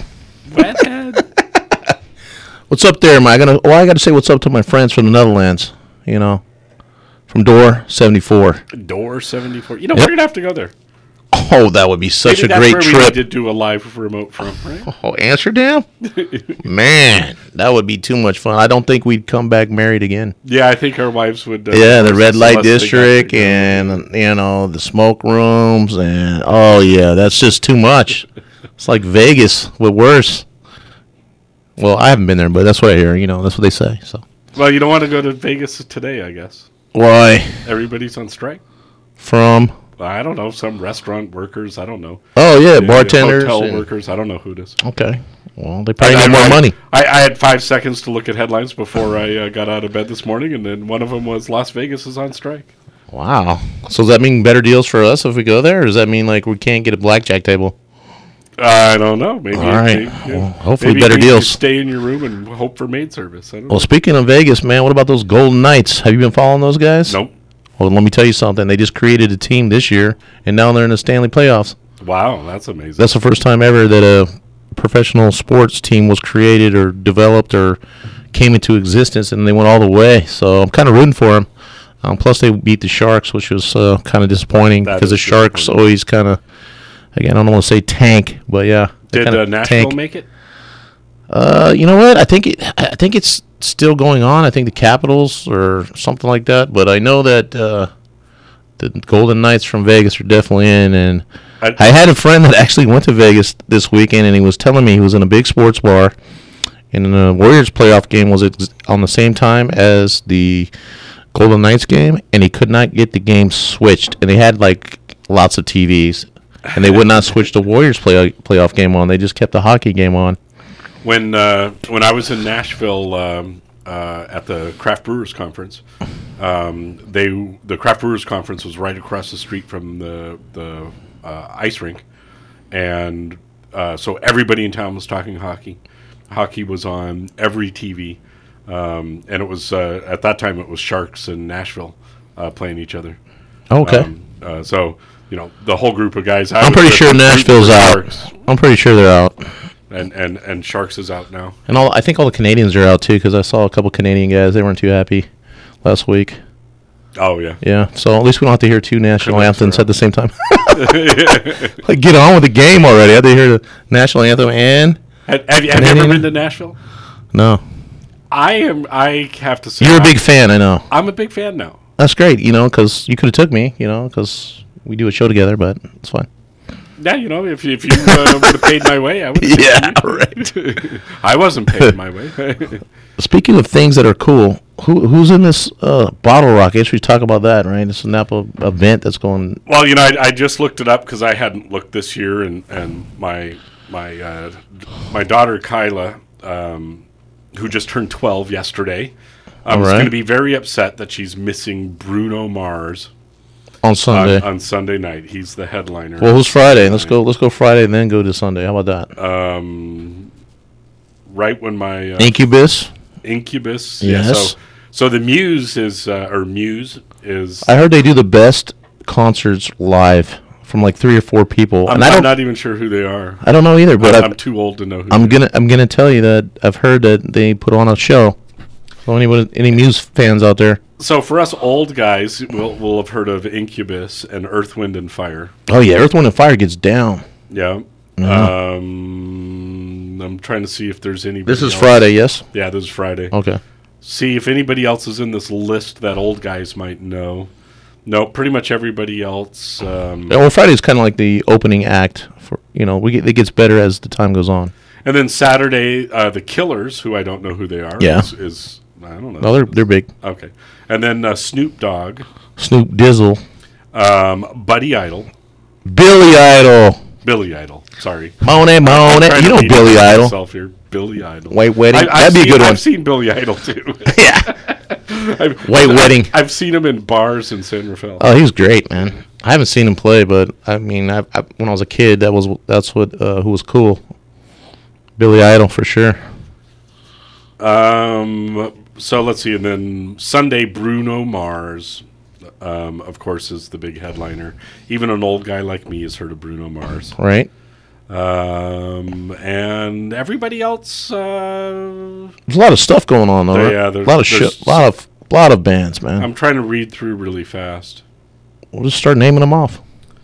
Wethead. What's up there, am I gonna? Well, I gotta say what's up to my friends from the Netherlands. You know, from Door seventy-four. Door seventy-four. You know, Yep. we're gonna have to go there. Oh, that would be such Maybe a that's great where trip. We did do a live remote from, right? Oh, Amsterdam? Man, that would be too much fun. I don't think we'd come back married again. Yeah, I think our wives would. Uh, Yeah, the red light unless they got district to go. and, you know, the smoke rooms. And, oh, yeah, that's just too much. It's like Vegas, but worse. Well, I haven't been there, but that's what I hear. You know, that's what they say. So, Well, you don't want to go to Vegas today, I guess. why? Everybody's on strike. From? I don't know. Some restaurant workers. I don't know. Oh, yeah, bartenders Hotel and- workers. I don't know who it is. Okay. Well, they probably And need I- more money. I, I had five seconds to look at headlines before I uh, got out of bed this morning, and then one of them was Las Vegas is on strike. Wow. So does that mean better deals for us if we go there, or does that mean, like, we can't get a blackjack table? I don't know. Maybe. All right. maybe, yeah. Well, hopefully Maybe better you need to deals. Stay in your room and hope for maid service. I don't Well, know. speaking of Vegas, man, what about those Golden Knights? Have you been following those guys? Nope. Well, let me tell you something. They just created a team this year, and now they're in the Stanley playoffs. Wow, that's amazing. That's the first time ever that a professional sports team was created or developed or came into existence, and they went all the way. So I'm kind of rooting for them. Um, plus, they beat the Sharks, which was uh, kind of disappointing That because the is Sharks disappointing. always kind of, again, I don't want to say tank, but yeah. they Did kinda uh, Nashville tank. make it? Uh, you know what? I think it. I think it's still going on. I think the Capitals or something like that. But I know that uh, the Golden Knights from Vegas are definitely in. And I- I, had a friend that actually went to Vegas this weekend, and he was telling me he was in a big sports bar, and the Warriors playoff game was ex- on the same time as the Golden Knights game, and he could not get the game switched. And they had like lots of T Vs, and they would not switch the Warriors play- playoff game on. They just kept the hockey game on. When uh, when I was in Nashville um, uh, at the Craft Brewers Conference, um, they the Craft Brewers Conference was right across the street from the the uh, ice rink, and uh, so everybody in town was talking hockey. Hockey was on every T V, um, and it was uh, at that time it was Sharks and Nashville uh, playing each other. Okay. Um, uh, so you know the whole group of guys. I I'm was pretty with sure the group Nashville's of out. Sharks. I'm pretty sure they're out. And, and and Sharks is out now. And all I think all the Canadians are out too, because I saw a couple Canadian guys. They weren't too happy last week. Oh yeah. Yeah. So at least we don't have to hear two national Canucks anthems are at the same time. Like, get on with the game already. I had to hear the national anthem and. Have, have you, have you ever been to Nashville? No. I am. I have to say You're a big I'm- fan, I know. I'm a big fan now. That's great, you know, because you could have took me, you know, because we do a show together, but it's fine. Yeah, you know, if if you uh, would have paid my way, I would. Yeah, right. I wasn't paid my way. Speaking of things that are cool, who who's in this uh, Bottle Rock? I guess we talk about that, right? This Napa event that's going. Well, you know, I, I just looked it up because I hadn't looked this year, and and my my uh, my daughter Kyla, um, who just turned twelve yesterday, um, is All right. going to be very upset that she's missing Bruno Mars On Sunday. on, on Sunday night. He's the headliner. Well, who's Friday? Let's go. Let's go Friday and then go to Sunday. How about that? Um, right when my uh, Incubus. Incubus. Yes. Yeah, so, so the Muse is uh, or Muse is. I heard they do the best concerts live from like three or four people. I'm, and I I'm don't, not even sure who they are. I don't know either, but I'm, I've- I'm too old to know who. I'm they gonna I'm gonna tell you that I've heard that they put on a show. So anyone, any Muse fans out there? So for us old guys, we'll we'll have heard of Incubus and Earth, Wind, and Fire. Oh yeah, Earth, Wind, and Fire gets down. Yeah. Yeah. Um, I'm trying to see if there's anybody. This is else. Friday, yes? Yeah, this is Friday. Okay. See if anybody else is in this list that old guys might know. No, pretty much everybody else. Um, Yeah, well, Friday's kind of like the opening act for you know we get, it gets better as the time goes on. And then Saturday, uh, the Killers, who I don't know who they are. Yeah. Is, is I don't know. No, they're they're big. Okay. And then uh, Snoop Dogg. Snoop Dizzle. Um, Buddy Idol. Billy Idol. Billy Idol. Sorry. Monet, Monet. Trying You to know beat Billy Idol. myself here. Billy Idol. White Wedding. I, I've That'd be a seen- good one. I've seen Billy Idol too. I've, White Wedding. I've seen him in bars in San Rafael. Oh, he was great, man. I haven't seen him play, but I mean, I, I, when I was a kid, that was that's what uh, who was cool. Billy Idol for sure. Um. So let's see, and then Sunday, Bruno Mars, um, of course, is the big headliner. Even an old guy like me has heard of Bruno Mars, Right. Um, and everybody else. Uh, There's a lot of stuff going on though. There- right? yeah, a there's- lot of there's- shit. A lot of lot of bands, man. I'm trying to read through really fast. We'll just start naming them off.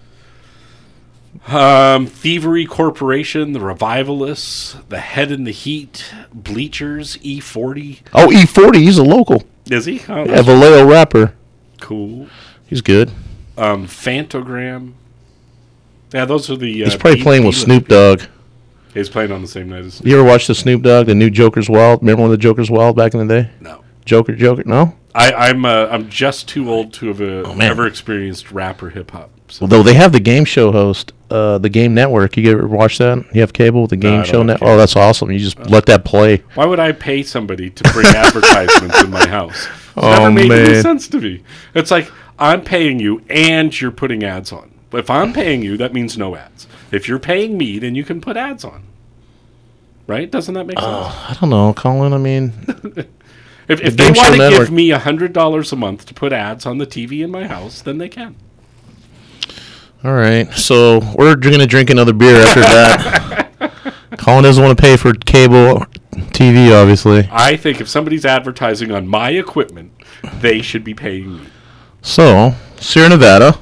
Um, Thievery Corporation, The Revivalists, The Head in the Heat, Bleachers, E forty. Oh, E forty. He's a local. Is he? Oh, Yeah, that's Vallejo rapper. cool. He's good. Um, Fantogram. Yeah, those are the. Uh, He's probably B- playing with B-list Snoop people. Dogg. He's playing on the same night as. You ever watch the Snoop Dogg, the new Joker's Wild? Remember when the Joker's Wild back in the day? No. Joker, Joker, no? I, I'm uh, I'm just too old to have uh, Oh, man. ever experienced rap or hip hop. So. Although they have the game show host, uh, the Game Network. You ever watch that? You have cable with the No, I game don't show have net? cable. Oh, that's awesome. You just let that play. Why would I pay somebody to bring advertisements in my house? It's Oh, never made any man. sense to me. It's like I'm paying you and you're putting ads on. If I'm paying you, that means no ads. If you're paying me, then you can put ads on. Right? Doesn't that make sense? I don't know, Colin. I mean, If, The if they Game Show want to Network- give me one hundred dollars a month to put ads on the T V in my house, then they can. all right. So we're going to drink another beer after that. Colin doesn't want to pay for cable T V, obviously. I think if somebody's advertising on my equipment, they should be paying me. So, Sierra Nevada.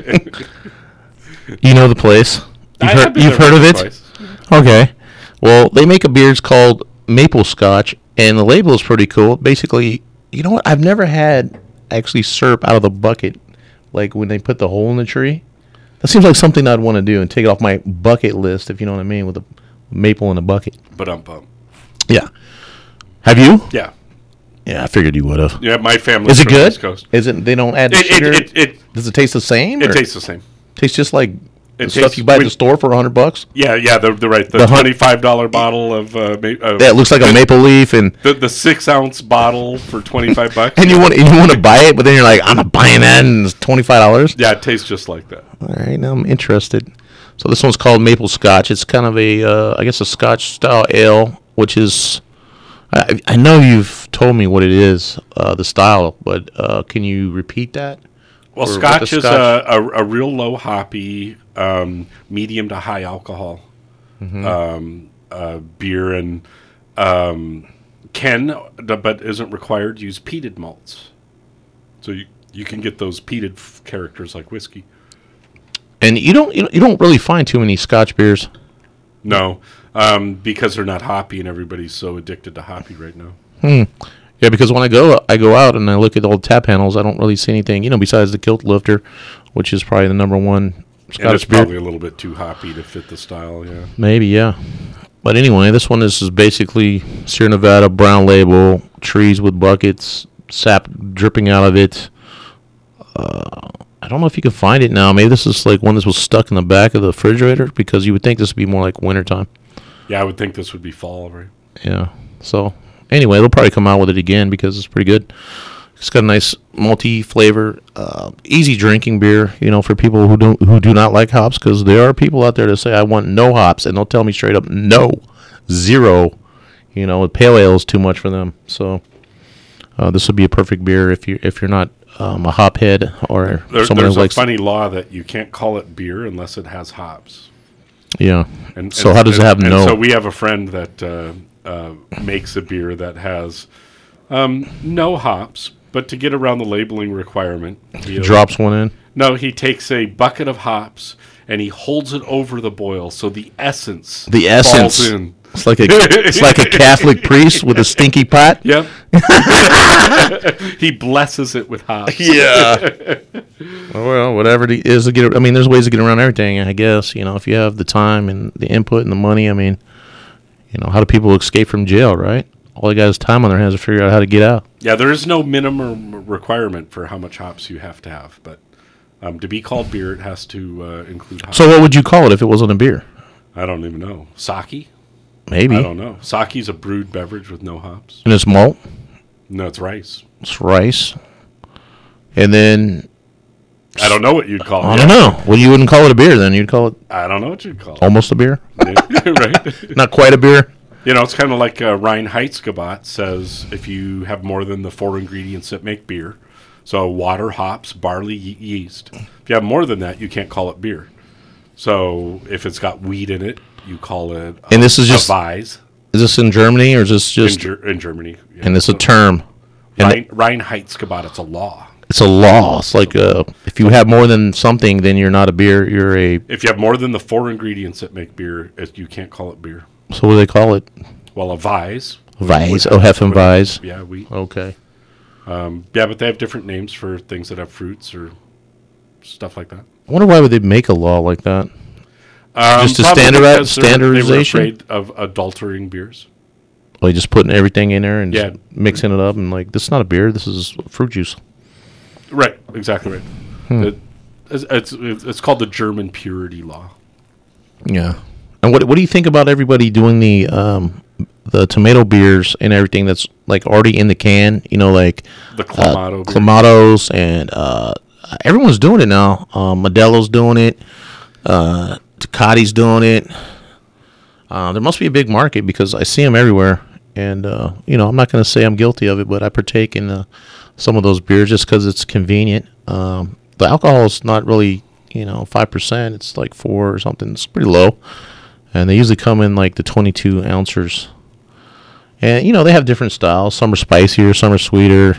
You know the place. You've I heard, have been you've there heard of it? twice. Okay. Well, they make a beer. It's called Maple Scotch, and the label is pretty cool. Basically, you know what? I've never had actually syrup out of the bucket, like when they put the hole in the tree. That seems like something I'd want to do and take it off my bucket list, if you know what I mean, with a maple in a bucket. But um bum. Yeah. Have you? Yeah. Yeah, I figured you would have. Yeah, my family. Is it from the good? East Coast. Is it? They don't add It- it- sugar. it- it- Does it taste the same? It or- tastes the same. Tastes just like the It stuff tastes- you buy at when- the store for a hundred bucks. Yeah, yeah, the, the right, the, The hun- twenty-five dollar bottle of, uh, ma- of Yeah, it looks like a maple leaf, and the, the six ounce bottle for twenty-five bucks. and you want and you want to buy it, but then you're like, I'm not buying that, and it's twenty five dollars. Yeah, it tastes just like that. All right, now I'm interested. So this one's called Maple Scotch. It's kind of a, uh, I guess, a Scotch style ale, which is. I, I know you've told me what it is, uh, the style, but uh, can you repeat that? Well, Or what Scotch the is Scotch- a, a, a real low hoppy, um, medium to high alcohol Mhm. um, uh, beer, and um, can, but isn't required, use peated malts. So you you can get those peated f- characters like whiskey. And you don't you don't, you don't really find too many Scotch beers. No, um, because they're not hoppy, and everybody's so addicted to hoppy right now. Hmm. Yeah, because when I go I go out and I look at the old tap handles, I don't really see anything, you know, besides the Kilt Lifter, which is probably the number one And it's Scottish beer. probably a little bit too hoppy to fit the style, yeah. Maybe, yeah. But anyway, this one is, is basically Sierra Nevada brown label, trees with buckets, sap dripping out of it. Uh, I don't know if you can find it now. Maybe this is like one that was stuck in the back of the refrigerator, because you would think this would be more like wintertime. Yeah, I would think this would be fall, right? Yeah. So anyway, they'll probably come out with it again because it's pretty good. It's got a nice malty flavor, uh, easy drinking beer. You know, for people who don't who do not like hops, because there are people out there that say I want no hops, and they'll tell me straight up no, zero. You know, pale ale is too much for them. So uh, this would be a perfect beer if you if you're not um, a hop head or There, someone there's who a likes. funny law that you can't call it beer unless it has hops. Yeah. And, So and- how does it and- have and no? So we have a friend that uh, uh, makes a beer that has um, no hops, but to get around the labeling requirement, he Drops one in? No, he takes a bucket of hops and he holds it over the boil, so the essence The essence. falls in. It's like a it's like a Catholic priest with a stinky pot. Yep. He blesses it with hops. Yeah. Well, whatever it is to get. it- I mean, there's ways to get around everything. I guess you know if you have the time and the input and the money. I mean, you know, how do people escape from jail? Right. All they got is time on their hands to figure out how to get out. Yeah, there is no minimum requirement for how much hops you have to have, but um, to be called beer, it has to uh, include hops. So, what would you call it if it wasn't a beer? I don't even know. Sake? Maybe. I don't know. Sake's a brewed beverage with no hops. And it's malt. No, it's rice. It's rice. And then I don't know what you'd call it. I don't know. Well, you wouldn't call it a beer then. You'd call it I don't know what you'd call it. almost a beer. Yeah, right? Not quite a beer. You know, it's kind of like uh, Reinheitsgebot says if you have more than the four ingredients that make beer, so water, hops, barley, ye- yeast. If you have more than that, you can't call it beer. So if it's got wheat in it, you call it a, And this is a just Weiss. Is this in Germany or is this just in, Ger- in Germany? Yeah. And it's a term. And Rein, Reinheitsgebot, it's a law. it's a law. It's like uh, if you have more than something, then you're not a beer. You're a. If you have more than the four ingredients that make beer, it, you can't call it beer. So what do they call it? Well, a Weiss. Weiss. Oh, Hefeweiss. Yeah, wheat. Okay. Um, yeah, but they have different names for things that have fruits or stuff like that. I wonder why would they make a law like that? Um, just to probably standardize because they're- standardization. They were afraid of adulterating beers. Like just putting everything in there and Yeah. just mixing it up and like this is not a beer. This is fruit juice. Right, exactly right. Hmm. It, it's, it's it's called the German purity law. Yeah. And what what do you think about everybody doing the um the tomato beers and everything that's like already in the can? You know, like The Clamato uh, beer. Clamatos and uh, everyone's doing it now. Um, Modelo's doing it. Uh, Ducati's doing it. Uh, there must be a big market because I see them everywhere. And uh, you know, I'm not going to say I'm guilty of it, but I partake in uh, some of those beers just because it's convenient. Um, the alcohol is not really, you know, five percent. It's like four or something. It's pretty low. And they usually come in like the twenty-two ounces. And, you know, they have different styles. Some are spicier, some are sweeter.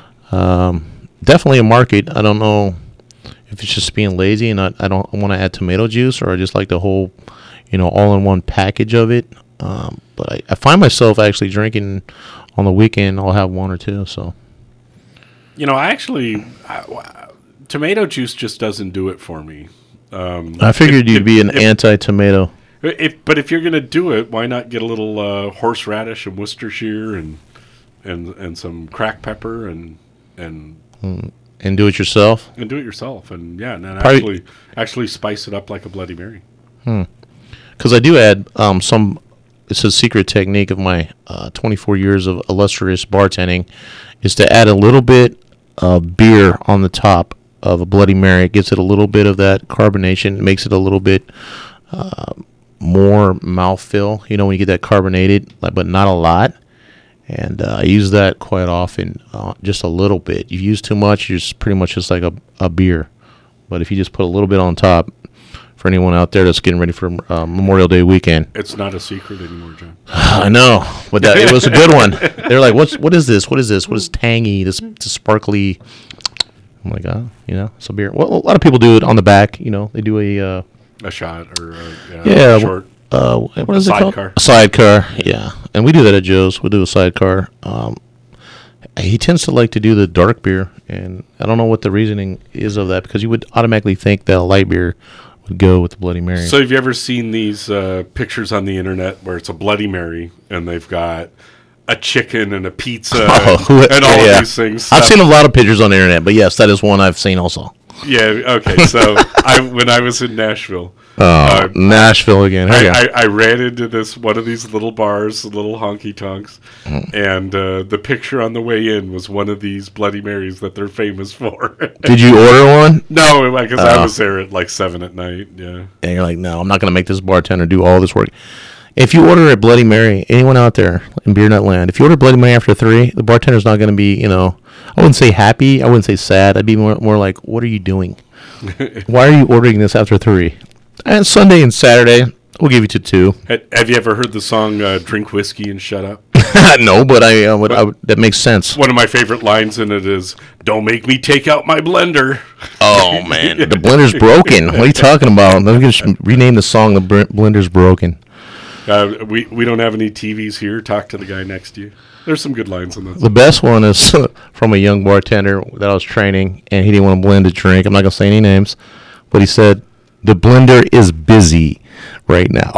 Um, definitely a market. I don't know if it's just being lazy and I, I don't want to add tomato juice or I just like the whole, you know, all-in-one package of it. Um, but I, I find myself actually drinking on the weekend. I'll have one or two, so. You know, I actually, I, tomato juice just doesn't do it for me. Um, I figured if- you'd be if- an if- anti-tomato. If, but if you're going to do it, why not get a little uh, horseradish and Worcestershire and and and some cracked pepper and and Mm, and do it yourself? and do it yourself and yeah, and then Probably- actually actually spice it up like a Bloody Mary. Hmm. Because I do add um, some. It's a secret technique of my uh, twenty-four years of illustrious bartending, is to add a little bit of beer on the top of a Bloody Mary. It gives it a little bit of that carbonation. It makes it a little bit uh, more mouthfeel. You know, when you get that carbonated, like, but not a lot. And uh, I use that quite often, uh, just a little bit. You use too much, you're just pretty much just like a, a beer. But if you just put a little bit on top, for anyone out there that's getting ready for uh, Memorial Day weekend. It's not a secret anymore, John. I know, but that, it was a good one. They're like, "What's what is this? What is this? What is tangy? This, this sparkly?" I'm like, "Oh, you know, it's a beer." Well, a lot of people do it on the back. You know, they do a uh, A shot or a, yeah, yeah, a short. Uh, what is it called? Sidecar. A sidecar. Yeah, and we do that at Joe's. We do a sidecar. Um, he tends to like to do the dark beer, and I don't know what the reasoning is of that because you would automatically think that a light beer would go with the Bloody Mary. So have you ever seen these uh, pictures on the internet where it's a Bloody Mary and they've got a chicken and a pizza Oh, and, who- and all yeah. these things? I've So- seen a lot of pictures on the internet, but yes, that is one I've seen also. Yeah. Okay. So I when I was in Nashville. Oh, uh, Nashville again. Here I, you go. I, I ran into this one of these little bars, little honky tonks, Mm. and uh, the picture on the way in was one of these Bloody Marys that they're famous for. Did you order one? No, because I Oh. was there at like seven at night. Yeah. And you're like, no, I'm not going to make this bartender do all this work. If you order a Bloody Mary, anyone out there in Beer Nut Land, if you order Bloody Mary after three, the bartender's not going to be, you know, I wouldn't say happy. I wouldn't say sad. I'd be more more like, what are you doing? Why are you ordering this after three? And Sunday and Saturday, we'll give you to two. Have you ever heard the song uh, "Drink Whiskey and Shut Up"? No, but I, uh, would, I would, that makes sense. One of my favorite lines in it is, "Don't make me take out my blender." Oh man, the blender's broken. What are you talking about? Let me just rename the song. The br- blender's broken. Uh, we we don't have any T Vs here. Talk to the guy next to you. There's some good lines in that. The best one is from a young bartender that I was training, and he didn't want to blend a drink. I'm not gonna say any names, but he said, "The blender is busy right now."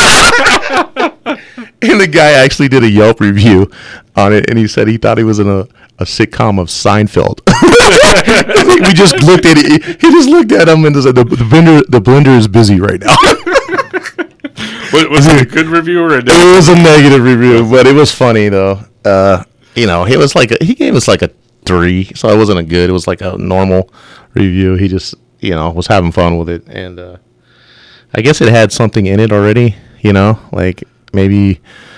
And the guy actually did a Yelp review on it, and he said he thought he was in a, a sitcom of Seinfeld. We just looked at it. He just looked at him and said, "The, the blender, the blender is busy right now." Was it a good review or a negative? It was a negative review, but it was funny though. Uh, you know, he was like a, he gave us like a three, so it wasn't a good. It was like a normal review. He just, you know, was having fun with it, and uh, I guess it had something in it already. You know, like maybe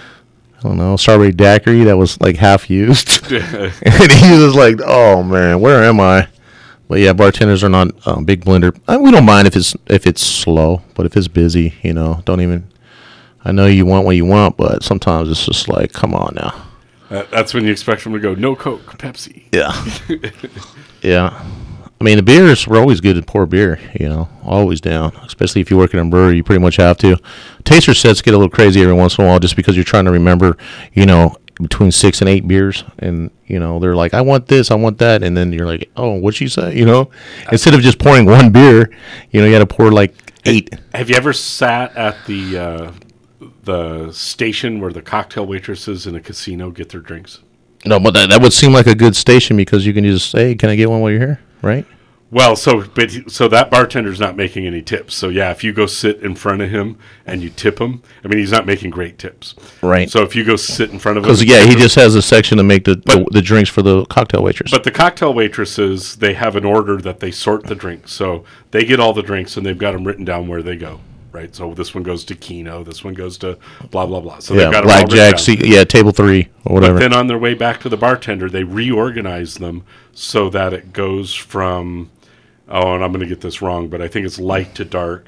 I don't know, strawberry daiquiri that was like half used, and he was like, "Oh man, where am I?" But yeah, bartenders are not um, big blender. I, we don't mind if it's if it's slow, but if it's busy, you know, don't even. I know you want what you want, but sometimes it's just like, come on now. Uh, that's when you expect them to go, no Coke, Pepsi. Yeah. Yeah. I mean, the beers, we're always good to pour beer, you know, always down. Especially if you work in a brewery, you pretty much have to. Taster sets get a little crazy every once in a while just because you're trying to remember, you know, between six and eight beers. And, you know, they're like, I want this, I want that. And then you're like, oh, what'd you say? You know, instead of just pouring one beer, you know, you got to pour like eight. Have you ever sat at the uh, the station where the cocktail waitresses in a casino get their drinks? No, but that, that would seem like a good station because you can just say, hey, can I get one while you're here? Right? Well, so but he- so that bartender's not making any tips. So yeah, if you go sit in front of him and you tip him, I mean, he's not making great tips. Right. So if you go sit in front of him, Because, and yeah, tip he him- just has a section to make the, the the drinks for the cocktail waitress. But the cocktail waitresses, they have an order that they sort the drinks. So they get all the drinks and they've got them written down where they go. Right, so this one goes to Keno, this one goes to blah blah blah. So yeah, they've got them all written blackjack, down. C- yeah, table three or whatever. But then on their way back to the bartender, they reorganize them so that it goes from, oh, and I'm going to get this wrong, but I think it's light to dark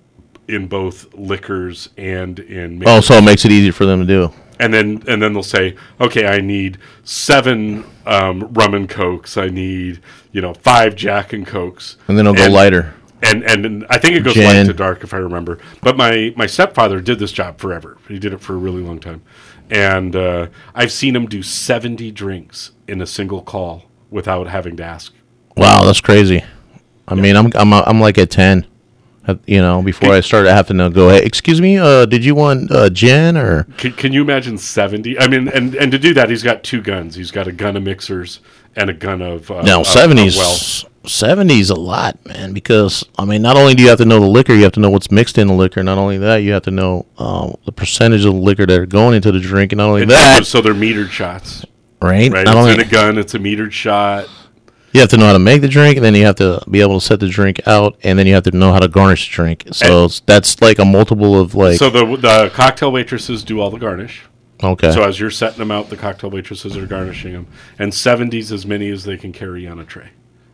in both liquors and in. Oh, so it makes it easier for them to do. And then and then they'll say, okay, I need seven um, rum and cokes. I need you know five Jack and Cokes. And then it'll go lighter. And, and and I think it goes Gin. light to dark if I remember. But my, my stepfather did this job forever. He did it for a really long time. And uh, I've seen him do seventy drinks in a single call without having to ask. Wow, that's crazy. I mean, I'm I'm I'm like at ten. Uh, You know, before I started having to go, hey, excuse me, uh, did you want uh, gin or? Can, can you imagine seventy? I mean, and, and to do that, he's got two guns. He's got a gun of mixers and a gun of uh, No, of- seventies. of well. seventies a lot, man. Because I mean, not only do you have to know the liquor, you have to know what's mixed in the liquor. Not only that, you have to know um, the percentage of the liquor that are going into the drink, and not only And that, so they're metered shots. right? Right. Not It's only in a gun. It's a metered shot. you have to know how to make the drink, and then you have to be able to set the drink out, and then you have to know how to garnish the drink. So it's, that's like a multiple of like. So the the cocktail waitresses do all the garnish. Okay. So as you're setting them out, the cocktail waitresses are garnishing them, and seventies as many as they can carry on a tray.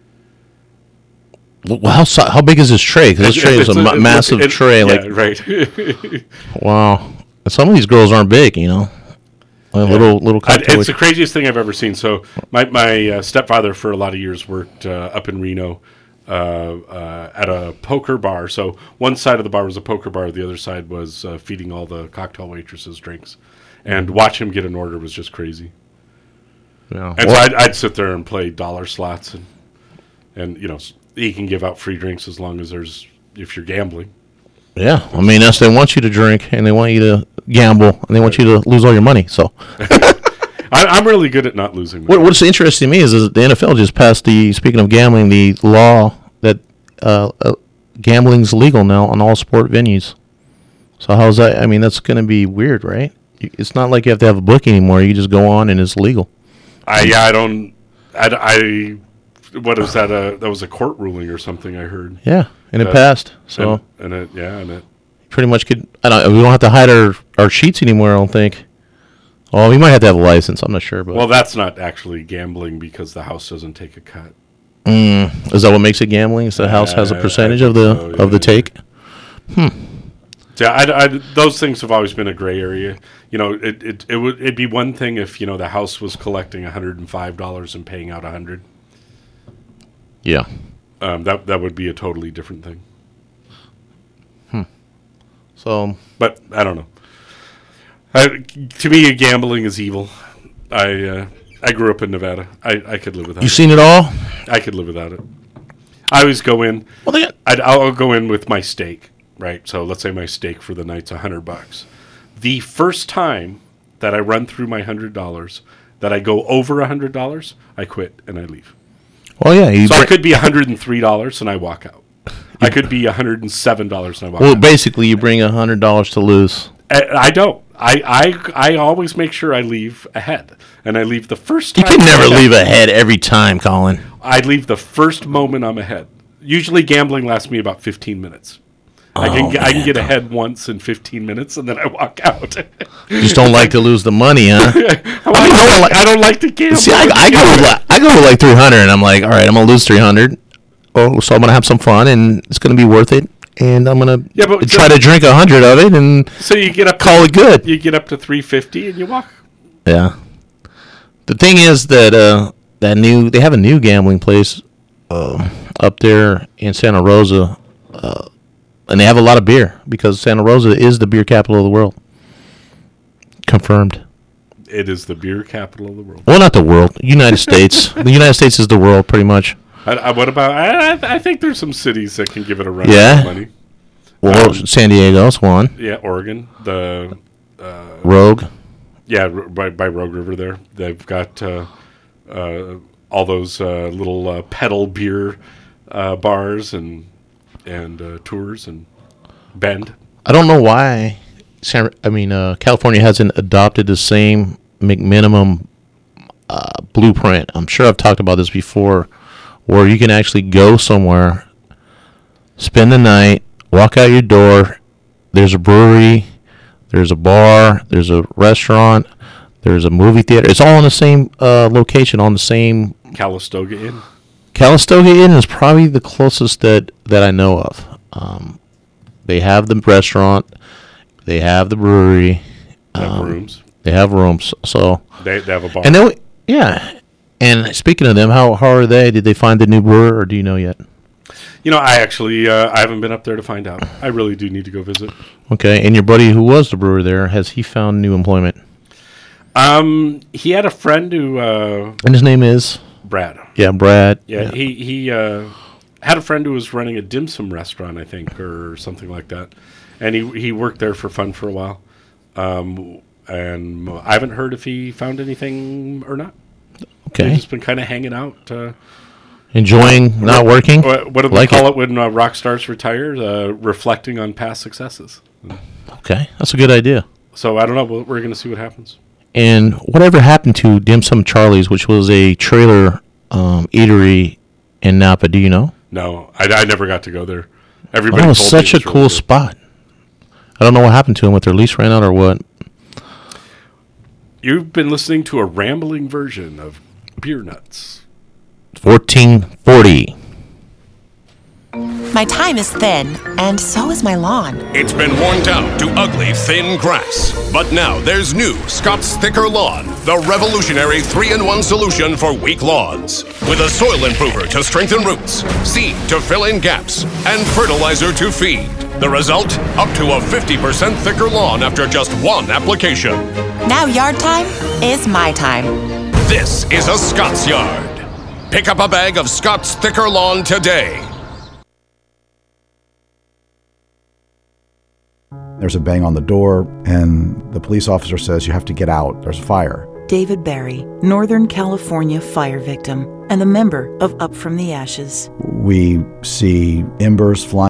Well, how si- how big is this tray? Because this It's- tray is it's a, a- ma- it's- massive it- tray. yeah, Like right. Wow. And some of these girls aren't big, you know. Like Yeah. Little little I- cocktail. It's the craziest thing I've ever seen. So my my uh, stepfather for a lot of years worked uh, up in Reno uh, uh, at a poker bar. So one side of the bar was a poker bar, the other side was uh, feeding all the cocktail waitresses drinks. And watch him get an order was just crazy. Yeah. And so I'd, I'd sit there and play dollar slots, and and you know s- he can give out free drinks as long as there's if you're gambling. Yeah, I mean that's they want you to drink and they want you to gamble and they want you to lose all your money. So I, I'm really good at not losing. what, what's interesting to me is, is that the N F L just passed the speaking of gambling the law that uh, uh, gambling's legal now on all sport venues. So how's that? I mean that's going to be weird, right? You- It's not like you have to have a book anymore. You just go on and it's legal. I yeah I don't I, I what is that uh, that was a court ruling or something I heard. Yeah, and it Uh, passed. So and, and it yeah and it pretty much could. I don't. We don't have to hide our, our sheets anymore. I don't think. Oh, he might have to have a license. I'm not sure, but Well, that's not actually gambling because the house doesn't take a cut. Mm, is that what makes it gambling? Is the house has a Uh, percentage I of the think so, of the yeah. take? Hmm. Yeah, I, I, those things have always been a gray area. You know, it it it would it'd be one thing if you know the house was collecting one hundred and five dollars and paying out a hundred. Yeah. Um, that that would be a totally different thing. Hmm. So, but I don't know. I, to me, gambling is evil. I uh, I grew up in Nevada. I, I could live without. You it. seen it all? I could live without it. I always go in. Well, they got- I'd, I'll go in with my steak, right? So let's say my steak for the night's a hundred bucks. The first time that I run through my hundred dollars, that I go over a hundred dollars, I quit and I leave. Well, yeah. You So I br- could be a hundred and three dollars and I walk out. I could be a hundred and seven dollars and I walk well, out. basically, you bring a hundred dollars to lose. I, I don't. I, I I always make sure I leave ahead, and I leave the first You time. can I'm never ahead. leave ahead every time, Colin. I leave the first moment I'm ahead. Usually, gambling lasts me about fifteen minutes. I can Oh, get, I can man. get ahead once in fifteen minutes, and then I walk out. You just don't like to lose the money, huh? I, like, I, don't like, I don't like to gamble. See, I, I go with like, I go with like three hundred, and I'm like, all right, I'm gonna lose three hundred. Oh, so I'm gonna have some fun, and it's gonna be worth it. And I'm gonna Yeah, but try to drink a hundred of it, and So you get up, call it good. You get up to three fifty, and you walk. Yeah. The thing is that uh, that new they have a new gambling place uh, up there in Santa Rosa, uh, and they have a lot of beer because Santa Rosa is the beer capital of the world. Confirmed. It is the beer capital of the world. Well, not the world. United States. The United States is the world, pretty much. I, I, what about? I, I I think there's some cities that can give it a run Yeah. for money. Well, San Diego's one. Yeah, Oregon, the uh, Rogue. Yeah, r- by by Rogue River there, they've got uh, uh, all those uh, little uh, pedal beer uh, bars and and uh, tours and Bend. I don't know why. San, I mean, uh, California hasn't adopted the same McMinimum uh, blueprint. I'm sure I've talked about this before, where you can actually go somewhere, spend the night, walk out your door. There's a brewery, there's a bar, there's a restaurant, there's a movie theater. It's all in the same uh, location, on the same. Calistoga Inn. Calistoga Inn is probably the closest that, that I know of. Um, they have the restaurant, they have the brewery. They have um, rooms. They have rooms. So They they have a bar. and then yeah. And speaking of them, how how are they? Did they find the new brewer, or do you know yet? You know, I actually uh, I haven't been up there to find out. I really do need to go visit. Okay, and your buddy who was the brewer there, has he found new employment? Um, he had a friend who uh, And his name is Brad. Yeah, Brad. Yeah, he he uh, had a friend who was running a dim sum restaurant, I think, or something like that, and he he worked there for fun for a while. Um, and I haven't heard if he found anything or not. Okay. They've just been kind of hanging out. Uh, Enjoying not working? What, what do they Like call it? it, when uh, rock stars retire? Uh, reflecting on past successes. Okay, that's a good idea. So I don't know. We're, we're going to see what happens. And whatever happened to Dim Sum Charlie's, which was a trailer um, eatery in Napa? Do you know? No, I, I never got to go there. Everybody That was told such me a it was cool really good. spot. I don't know what happened to him, if their lease ran out or what. You've been listening to a rambling version of Beer Nuts. fourteen forty. My time is thin, and so is my lawn. It's been worn down to ugly, thin grass. But now there's new Scott's Thicker Lawn, the revolutionary three in one solution for weak lawns. With a soil improver to strengthen roots, seed to fill in gaps, and fertilizer to feed. The result? Up to a fifty percent thicker lawn after just one application. Now yard time is my time. This is a Scott's Yard. Pick up a bag of Scott's Thicker Lawn today. There's a bang on the door, and the police officer says, "You have to get out. There's a fire." David Barry, Northern California fire victim and a member of Up From the Ashes. We see embers flying